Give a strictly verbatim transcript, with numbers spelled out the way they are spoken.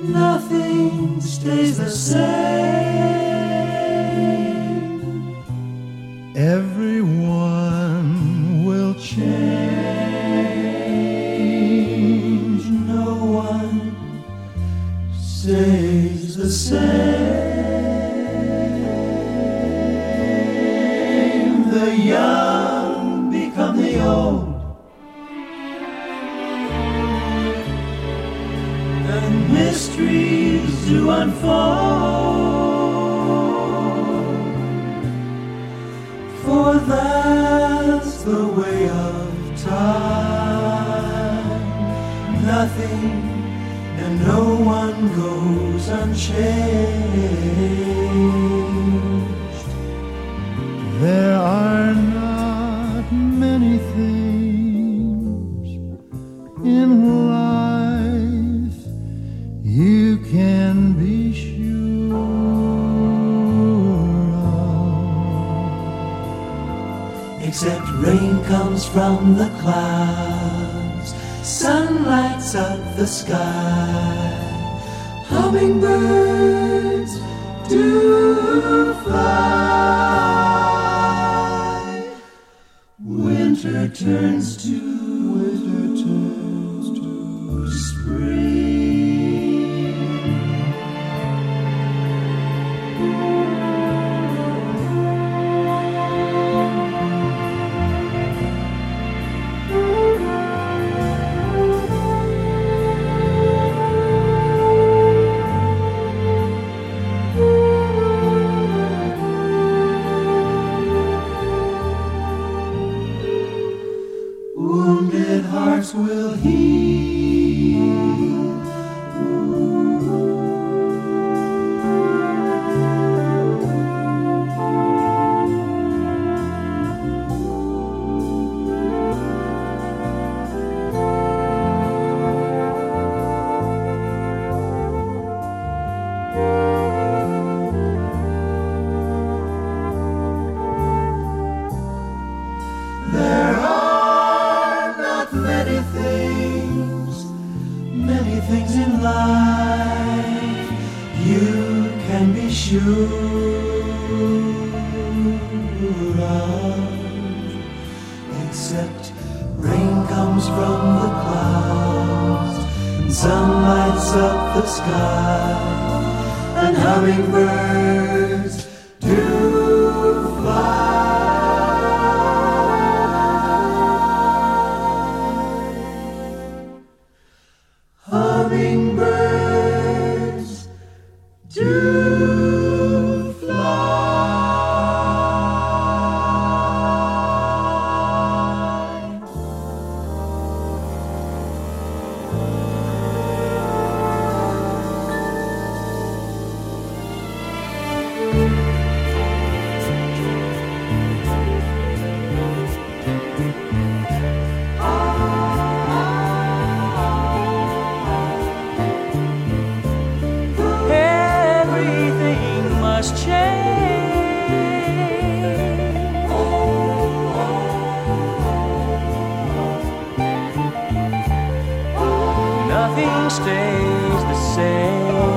nothing stays the same. Everyone will change. No one stays the same. The young become the old, and mysteries do unfold. For that's the way of time. Nothing and no one goes unchanged. There are not many things in life you can be sure of, except rain comes from the clouds, sun lights up the sky, hummingbirds do fly. Winter turns to winter turns to spring. Wounded hearts will heal. There are not many things, many things in life you can be sure of, except rain comes from the clouds, and sun lights up the sky, and hummingbirds do fly. Hummingbirds do fly. Everything must change. Nothing stays the same.